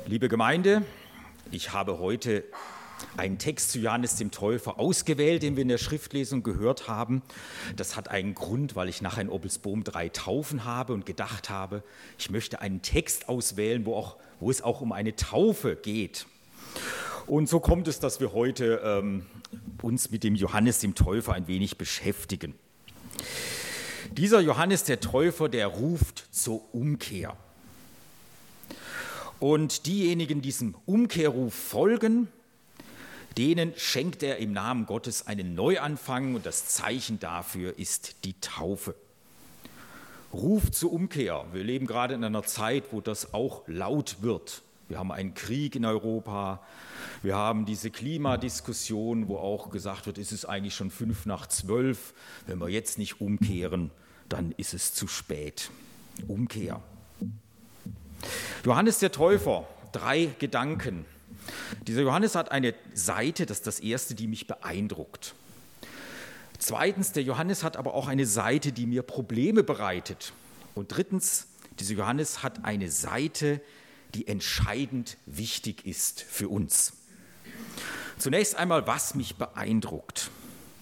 Liebe Gemeinde, ich habe heute einen Text zu Johannes dem Täufer ausgewählt, den wir in der Schriftlesung gehört haben. Das hat einen Grund, weil ich nachher in Oppelsboom 3 Taufen habe und gedacht habe, ich möchte einen Text auswählen, wo es auch um eine Taufe geht. Und so kommt es, dass wir heute uns mit dem Johannes dem Täufer ein wenig beschäftigen. Dieser Johannes der Täufer, der ruft zur Umkehr. Und diejenigen, die diesem Umkehrruf folgen, denen schenkt er im Namen Gottes einen Neuanfang und das Zeichen dafür ist die Taufe. Ruf zur Umkehr. Wir leben gerade in einer Zeit, wo das auch laut wird. Wir haben einen Krieg in Europa, wir haben diese Klimadiskussion, wo auch gesagt wird, es ist eigentlich schon 11:55. Wenn wir jetzt nicht umkehren, dann ist es zu spät. Umkehr. Johannes der Täufer, 3 Gedanken. Dieser Johannes hat eine Seite, das ist das erste, die mich beeindruckt. Zweitens, der Johannes hat aber auch eine Seite, die mir Probleme bereitet. Und drittens, dieser Johannes hat eine Seite, die entscheidend wichtig ist für uns. Zunächst einmal, was mich beeindruckt.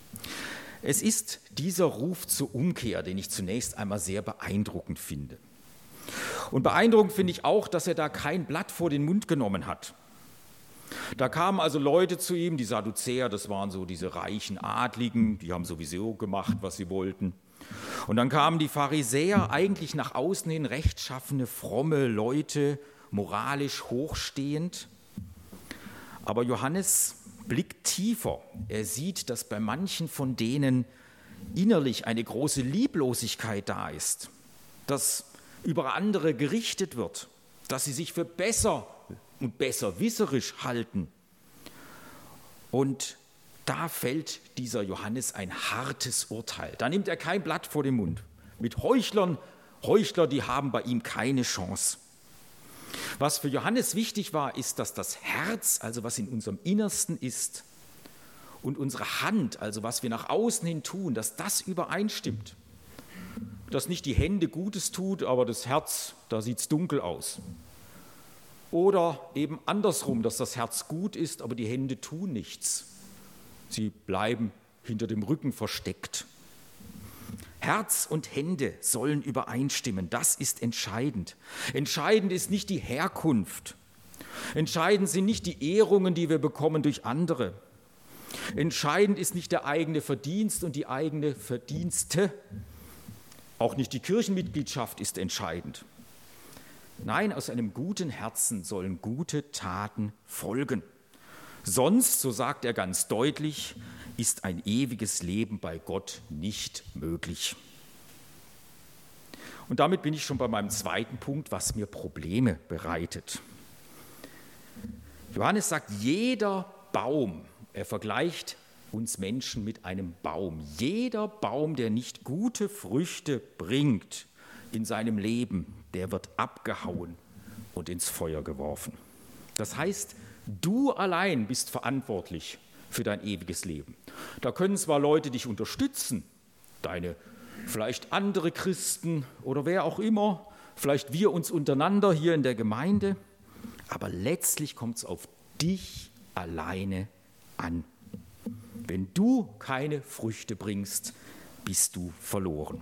Es ist dieser Ruf zur Umkehr, den ich zunächst einmal sehr beeindruckend finde. Und beeindruckend finde ich auch, dass er da kein Blatt vor den Mund genommen hat. Da kamen also Leute zu ihm, die Sadduzäer, das waren so diese reichen Adligen, die haben sowieso gemacht, was sie wollten. Und dann kamen die Pharisäer, eigentlich nach außen hin rechtschaffene, fromme Leute, moralisch hochstehend. Aber Johannes blickt tiefer. Er sieht, dass bei manchen von denen innerlich eine große Lieblosigkeit da ist, dass über andere gerichtet wird, dass sie sich für besser und besserwisserisch halten. Und da fällt dieser Johannes ein hartes Urteil. Da nimmt er kein Blatt vor den Mund. Mit Heuchler, die haben bei ihm keine Chance. Was für Johannes wichtig war, ist, dass das Herz, also was in unserem Innersten ist, und unsere Hand, also was wir nach außen hin tun, dass das übereinstimmt. Dass nicht die Hände Gutes tut, aber das Herz, da sieht es dunkel aus. Oder eben andersrum, dass das Herz gut ist, aber die Hände tun nichts. Sie bleiben hinter dem Rücken versteckt. Herz und Hände sollen übereinstimmen, das ist entscheidend. Entscheidend ist nicht die Herkunft. Entscheidend sind nicht die Ehrungen, die wir bekommen durch andere. Entscheidend ist nicht der eigene Verdienst und die eigene Verdienste. Auch nicht die Kirchenmitgliedschaft ist entscheidend. Nein, aus einem guten Herzen sollen gute Taten folgen. Sonst, so sagt er ganz deutlich, ist ein ewiges Leben bei Gott nicht möglich. Und damit bin ich schon bei meinem zweiten Punkt, was mir Probleme bereitet. Johannes sagt, jeder Baum, er vergleicht uns Menschen mit einem Baum. Jeder Baum, der nicht gute Früchte bringt in seinem Leben, der wird abgehauen und ins Feuer geworfen. Das heißt, du allein bist verantwortlich für dein ewiges Leben. Da können zwar Leute dich unterstützen, deine vielleicht andere Christen oder wer auch immer, vielleicht wir uns untereinander hier in der Gemeinde, aber letztlich kommt es auf dich alleine an. Wenn du keine Früchte bringst, bist du verloren.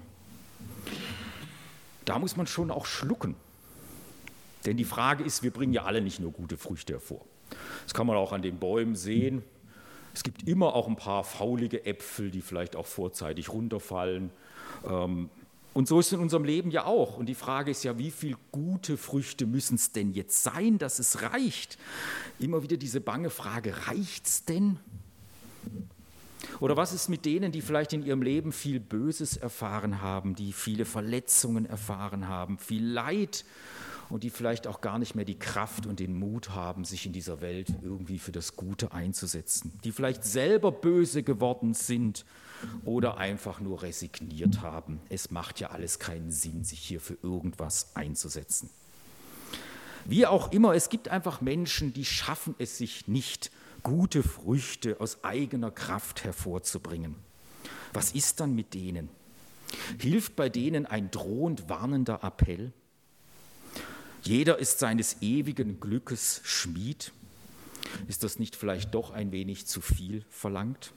Da muss man schon auch schlucken. Denn die Frage ist, wir bringen ja alle nicht nur gute Früchte hervor. Das kann man auch an den Bäumen sehen. Es gibt immer auch ein paar faulige Äpfel, die vielleicht auch vorzeitig runterfallen. Und so ist es in unserem Leben ja auch. Und die Frage ist ja, wie viele gute Früchte müssen es denn jetzt sein, dass es reicht? Immer wieder diese bange Frage, reicht's denn? Oder was ist mit denen, die vielleicht in ihrem Leben viel Böses erfahren haben, die viele Verletzungen erfahren haben, viel Leid und die vielleicht auch gar nicht mehr die Kraft und den Mut haben, sich in dieser Welt irgendwie für das Gute einzusetzen, die vielleicht selber böse geworden sind oder einfach nur resigniert haben. Es macht ja alles keinen Sinn, sich hier für irgendwas einzusetzen. Wie auch immer, es gibt einfach Menschen, die schaffen es sich nicht, gute Früchte aus eigener Kraft hervorzubringen. Was ist dann mit denen? Hilft bei denen ein drohend warnender Appell? Jeder ist seines ewigen Glückes Schmied. Ist das nicht vielleicht doch ein wenig zu viel verlangt?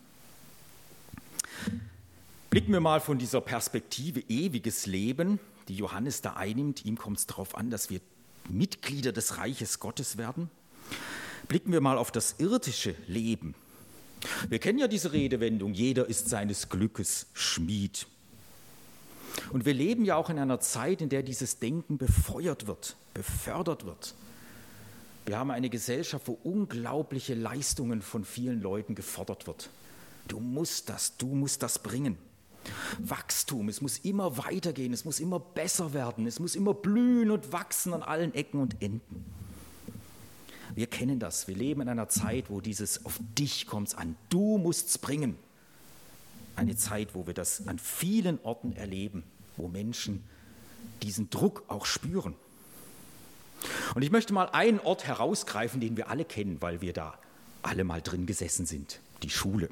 Blicken wir mal von dieser Perspektive ewiges Leben, die Johannes da einnimmt. Ihm kommt es darauf an, dass wir Mitglieder des Reiches Gottes werden. Blicken wir mal auf das irdische Leben. Wir kennen ja diese Redewendung, jeder ist seines Glückes Schmied. Und wir leben ja auch in einer Zeit, in der dieses Denken befeuert wird, befördert wird. Wir haben eine Gesellschaft, wo unglaubliche Leistungen von vielen Leuten gefordert wird. Du musst das bringen. Wachstum, es muss immer weitergehen, es muss immer besser werden, es muss immer blühen und wachsen an allen Ecken und Enden. Wir kennen das, wir leben in einer Zeit, wo dieses auf dich kommt's an, du musst's bringen. Eine Zeit, wo wir das an vielen Orten erleben, wo Menschen diesen Druck auch spüren. Und ich möchte mal einen Ort herausgreifen, den wir alle kennen, weil wir da alle mal drin gesessen sind, die Schule.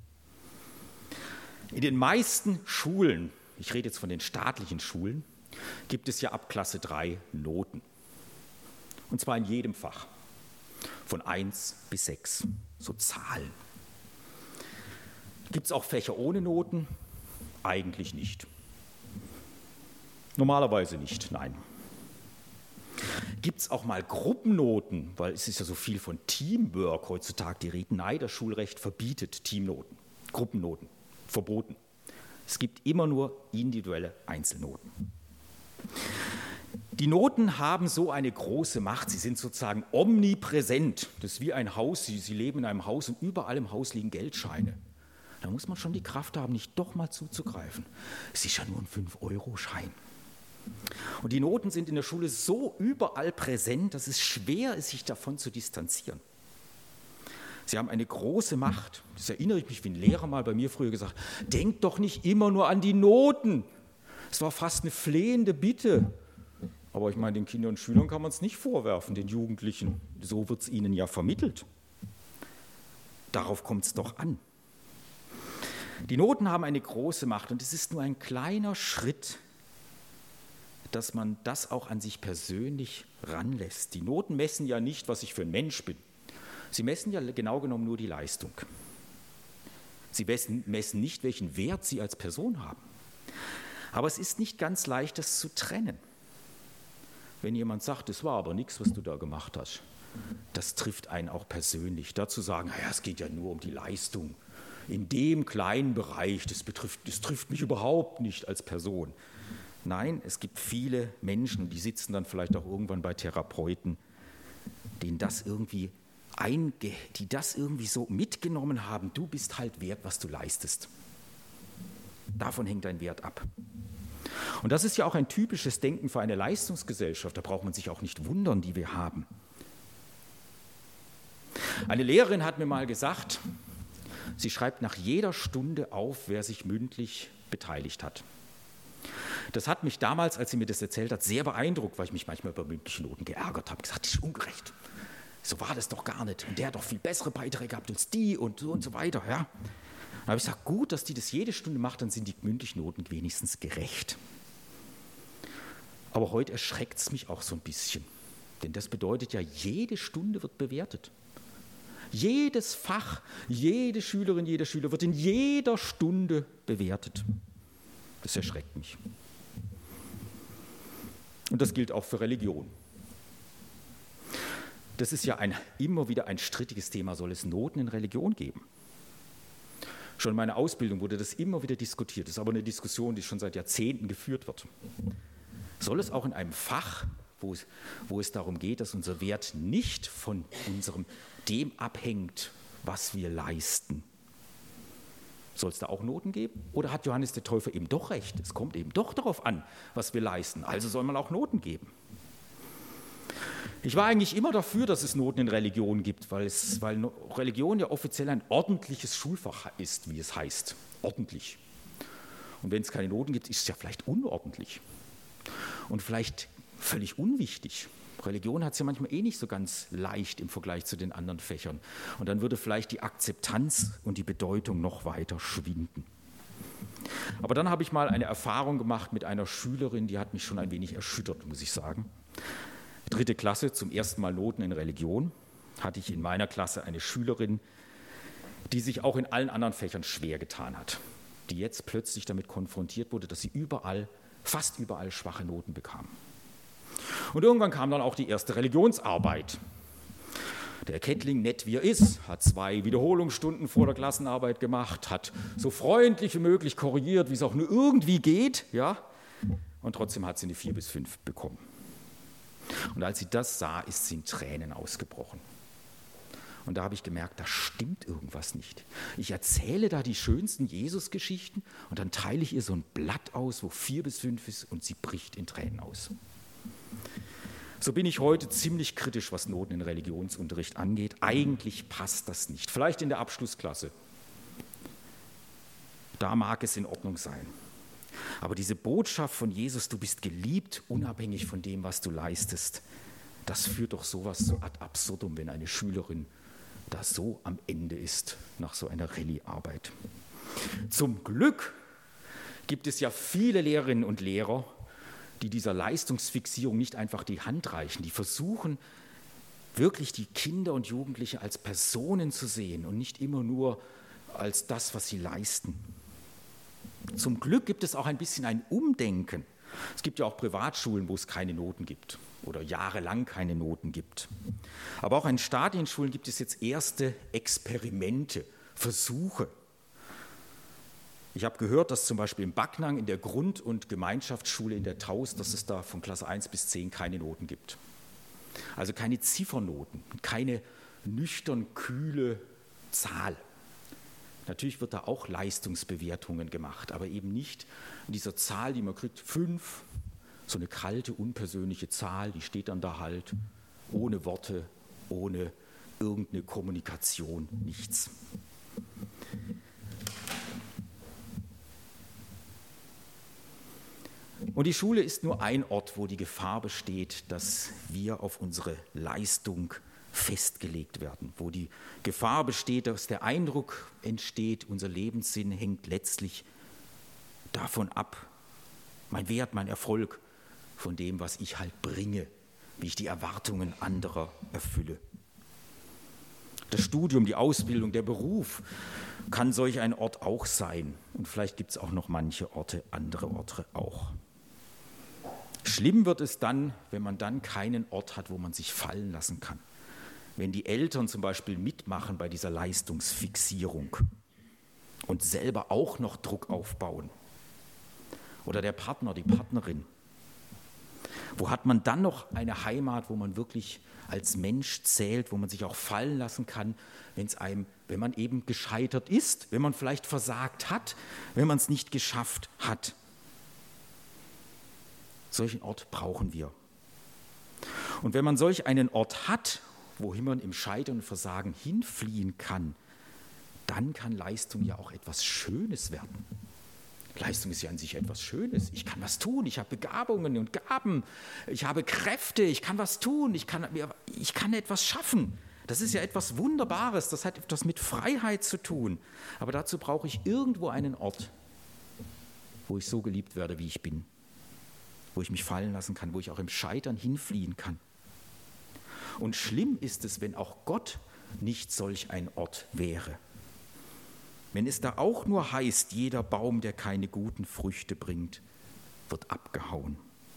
In den meisten Schulen, ich rede jetzt von den staatlichen Schulen, gibt es ja ab Klasse 3 Noten. Und zwar in jedem Fach, von 1 bis 6, so Zahlen. Gibt es auch Fächer ohne Noten? Eigentlich nicht. Normalerweise nicht, nein. Gibt es auch mal Gruppennoten, weil es ist ja so viel von Teamwork heutzutage die Rede. Nein, das Schulrecht verbietet Teamnoten, Gruppennoten, verboten. Es gibt immer nur individuelle Einzelnoten. Die Noten haben so eine große Macht, sie sind sozusagen omnipräsent. Das ist wie ein Haus, Sie leben in einem Haus und überall im Haus liegen Geldscheine. Da muss man schon die Kraft haben, nicht doch mal zuzugreifen. Es ist ja nur ein 5-Euro-Schein. Und die Noten sind in der Schule so überall präsent, dass es schwer ist, sich davon zu distanzieren. Sie haben eine große Macht. Das erinnere ich mich, wie ein Lehrer mal bei mir früher gesagt hat, denkt doch nicht immer nur an die Noten. Es war fast eine flehende Bitte. Aber ich meine, den Kindern und Schülern kann man es nicht vorwerfen, den Jugendlichen. So wird es ihnen ja vermittelt. Darauf kommt es doch an. Die Noten haben eine große Macht und es ist nur ein kleiner Schritt, dass man das auch an sich persönlich ranlässt. Die Noten messen ja nicht, was ich für ein Mensch bin. Sie messen ja genau genommen nur die Leistung. Sie messen nicht, welchen Wert Sie als Person haben. Aber es ist nicht ganz leicht, das zu trennen. Wenn jemand sagt, das war aber nichts, was du da gemacht hast, das trifft einen auch persönlich. Dazu sagen, naja, es geht ja nur um die Leistung. In dem kleinen Bereich, das trifft mich überhaupt nicht als Person. Nein, es gibt viele Menschen, die sitzen dann vielleicht auch irgendwann bei Therapeuten, die das irgendwie so mitgenommen haben, du bist halt wert, was du leistest. Davon hängt dein Wert ab. Und das ist ja auch ein typisches Denken für eine Leistungsgesellschaft, da braucht man sich auch nicht wundern, die wir haben. Eine Lehrerin hat mir mal gesagt, sie schreibt nach jeder Stunde auf, wer sich mündlich beteiligt hat. Das hat mich damals, als sie mir das erzählt hat, sehr beeindruckt, weil ich mich manchmal über mündliche Noten geärgert habe. Gesagt, das ist ungerecht. So war das doch gar nicht. Und der hat doch viel bessere Beiträge gehabt als die und so weiter. Ja. Dann habe ich gesagt, gut, dass die das jede Stunde macht, dann sind die mündlichen Noten wenigstens gerecht. Aber heute erschreckt es mich auch so ein bisschen. Denn das bedeutet ja, jede Stunde wird bewertet. Jedes Fach, jede Schülerin, jeder Schüler wird in jeder Stunde bewertet. Das erschreckt mich. Und das gilt auch für Religion. Das ist ja immer wieder ein strittiges Thema. Soll es Noten in Religion geben? Schon in meiner Ausbildung wurde das immer wieder diskutiert. Das ist aber eine Diskussion, die schon seit Jahrzehnten geführt wird. Soll es auch in einem Fach, wo es darum geht, dass unser Wert nicht von dem abhängt, was wir leisten, soll es da auch Noten geben? Oder hat Johannes der Täufer eben doch recht? Es kommt eben doch darauf an, was wir leisten. Also soll man auch Noten geben. Ich war eigentlich immer dafür, dass es Noten in Religion gibt, weil Religion ja offiziell ein ordentliches Schulfach ist, wie es heißt. Ordentlich. Und wenn es keine Noten gibt, ist es ja vielleicht unordentlich. Und vielleicht völlig unwichtig. Religion hat es ja manchmal nicht so ganz leicht im Vergleich zu den anderen Fächern. Und dann würde vielleicht die Akzeptanz und die Bedeutung noch weiter schwinden. Aber dann habe ich mal eine Erfahrung gemacht mit einer Schülerin, die hat mich schon ein wenig erschüttert, muss ich sagen. 3. Klasse, zum ersten Mal Noten in Religion, hatte ich in meiner Klasse eine Schülerin, die sich auch in allen anderen Fächern schwer getan hat, die jetzt plötzlich damit konfrontiert wurde, dass sie fast überall schwache Noten bekam. Und irgendwann kam dann auch die erste Religionsarbeit. Der Kettling, nett wie er ist, hat 2 Wiederholungsstunden vor der Klassenarbeit gemacht, hat so freundlich wie möglich korrigiert, wie es auch nur irgendwie geht, ja, und trotzdem hat sie eine 4 bis 5 bekommen. Und als sie das sah, ist sie in Tränen ausgebrochen. Und da habe ich gemerkt, da stimmt irgendwas nicht. Ich erzähle da die schönsten Jesus-Geschichten und dann teile ich ihr so ein Blatt aus, wo 4 bis 5 ist und sie bricht in Tränen aus. So bin ich heute ziemlich kritisch, was Noten in Religionsunterricht angeht. Eigentlich passt das nicht. Vielleicht in der Abschlussklasse. Da mag es in Ordnung sein. Aber diese Botschaft von Jesus, du bist geliebt, unabhängig von dem, was du leistest, das führt doch sowas so ad absurdum, wenn eine Schülerin da so am Ende ist nach so einer Rallye-Arbeit. Zum Glück gibt es ja viele Lehrerinnen und Lehrer, die dieser Leistungsfixierung nicht einfach die Hand reichen, die versuchen, wirklich die Kinder und Jugendliche als Personen zu sehen und nicht immer nur als das, was sie leisten. Zum Glück gibt es auch ein bisschen ein Umdenken. Es gibt ja auch Privatschulen, wo es keine Noten gibt oder jahrelang keine Noten gibt. Aber auch in staatlichen Schulen gibt es jetzt erste Experimente, Versuche. Ich habe gehört, dass zum Beispiel in Backnang in der Grund- und Gemeinschaftsschule in der Taus, dass es da von Klasse 1 bis 10 keine Noten gibt. Also keine Ziffernoten, keine nüchtern kühle Zahl. Natürlich wird da auch Leistungsbewertungen gemacht, aber eben nicht in dieser Zahl, die man kriegt, 5, so eine kalte, unpersönliche Zahl, die steht dann da halt, ohne Worte, ohne irgendeine Kommunikation, nichts. Und die Schule ist nur ein Ort, wo die Gefahr besteht, dass wir auf unsere Leistung festgelegt werden, wo die Gefahr besteht, dass der Eindruck entsteht, unser Lebenssinn hängt letztlich davon ab, mein Wert, mein Erfolg, von dem, was ich halt bringe, wie ich die Erwartungen anderer erfülle. Das Studium, die Ausbildung, der Beruf kann solch ein Ort auch sein. Und vielleicht gibt es auch noch manche Orte, andere Orte auch. Schlimm wird es dann, wenn man dann keinen Ort hat, wo man sich fallen lassen kann. Wenn die Eltern zum Beispiel mitmachen bei dieser Leistungsfixierung und selber auch noch Druck aufbauen. Oder der Partner, die Partnerin. Wo hat man dann noch eine Heimat, wo man wirklich als Mensch zählt, wo man sich auch fallen lassen kann, wenn man eben gescheitert ist, wenn man vielleicht versagt hat, wenn man es nicht geschafft hat. Solchen Ort brauchen wir. Und wenn man solch einen Ort hat, wohin man im Scheitern und Versagen hinfliehen kann, dann kann Leistung ja auch etwas Schönes werden. Leistung ist ja an sich etwas Schönes. Ich kann was tun, ich habe Begabungen und Gaben, ich habe Kräfte, ich kann was tun, ich kann etwas schaffen. Das ist ja etwas Wunderbares, das hat etwas mit Freiheit zu tun. Aber dazu brauche ich irgendwo einen Ort, wo ich so geliebt werde, wie ich bin, wo ich mich fallen lassen kann, wo ich auch im Scheitern hinfliehen kann. Und schlimm ist es, wenn auch Gott nicht solch ein Ort wäre. Wenn es da auch nur heißt, jeder Baum, der keine guten Früchte bringt, wird abgehauen.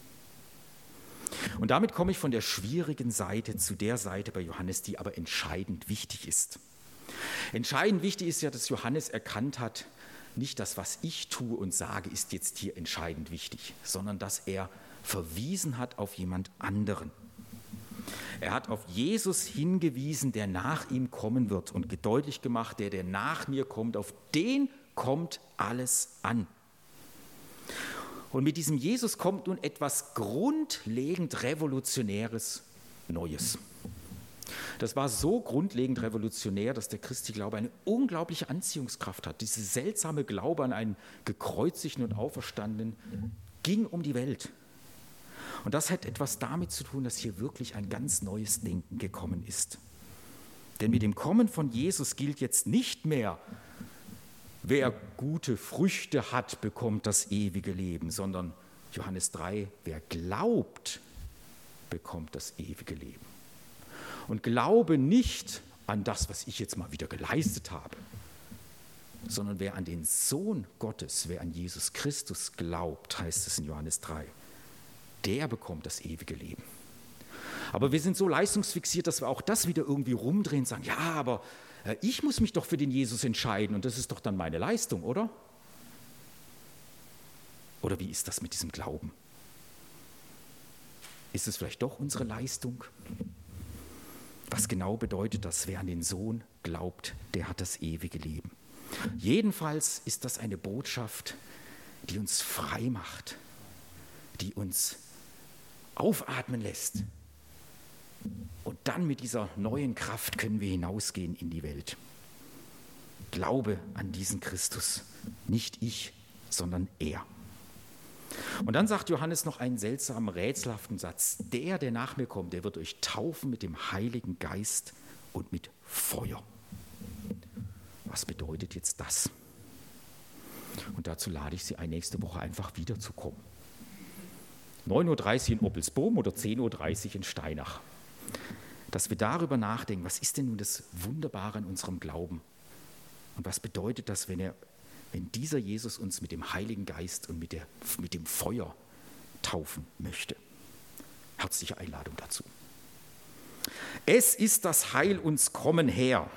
Und damit komme ich von der schwierigen Seite zu der Seite bei Johannes, die aber entscheidend wichtig ist. Entscheidend wichtig ist ja, dass Johannes erkannt hat, nicht das, was ich tue und sage, ist jetzt hier entscheidend wichtig, sondern dass er verwiesen hat auf jemand anderen. Er hat auf Jesus hingewiesen, der nach ihm kommen wird und deutlich gemacht, der nach mir kommt, auf den kommt alles an. Und mit diesem Jesus kommt nun etwas grundlegend Revolutionäres, Neues. Das war so grundlegend revolutionär, dass der christliche Glaube eine unglaubliche Anziehungskraft hat. Diese seltsame Glaube an einen gekreuzigten und Auferstandenen ging um die Welt. Und das hat etwas damit zu tun, dass hier wirklich ein ganz neues Denken gekommen ist. Denn mit dem Kommen von Jesus gilt jetzt nicht mehr, wer gute Früchte hat, bekommt das ewige Leben, sondern Johannes 3, wer glaubt, bekommt das ewige Leben. Und glaube nicht an das, was ich jetzt mal wieder geleistet habe, sondern wer an den Sohn Gottes, wer an Jesus Christus glaubt, heißt es in Johannes 3, der bekommt das ewige Leben. Aber wir sind so leistungsfixiert, dass wir auch das wieder irgendwie rumdrehen und sagen, ja, aber ich muss mich doch für den Jesus entscheiden und das ist doch dann meine Leistung, oder? Oder wie ist das mit diesem Glauben? Ist es vielleicht doch unsere Leistung? Was genau bedeutet das? Wer an den Sohn glaubt, der hat das ewige Leben. Jedenfalls ist das eine Botschaft, die uns frei macht, die uns aufatmen lässt. Und dann mit dieser neuen Kraft können wir hinausgehen in die Welt. Glaube an diesen Christus, nicht ich, sondern er. Und dann sagt Johannes noch einen seltsamen, rätselhaften Satz. Der nach mir kommt, der wird euch taufen mit dem Heiligen Geist und mit Feuer. Was bedeutet jetzt das? Und dazu lade ich Sie ein, nächste Woche einfach wiederzukommen. 9.30 Uhr in Oppelsboom oder 10.30 Uhr in Steinach. Dass wir darüber nachdenken, was ist denn nun das Wunderbare an unserem Glauben? Und was bedeutet das, wenn dieser Jesus uns mit dem Heiligen Geist und mit dem Feuer taufen möchte? Herzliche Einladung dazu. Es ist das Heil uns kommen her.